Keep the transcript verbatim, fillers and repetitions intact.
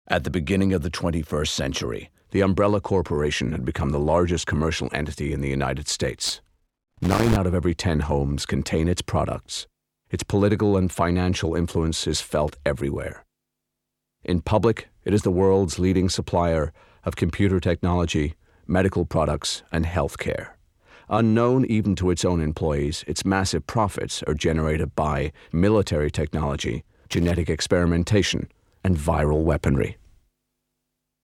At the beginning of the twenty-first century, the Umbrella Corporation had become the largest commercial entity in the United States. Nine out of every ten homes contain its products. Its political and financial influence is felt everywhere. In public, it is the world's leading supplier of computer technology, medical products, and healthcare. Unknown even to its own employees, its massive profits are generated by military technology, genetic experimentation, and viral weaponry.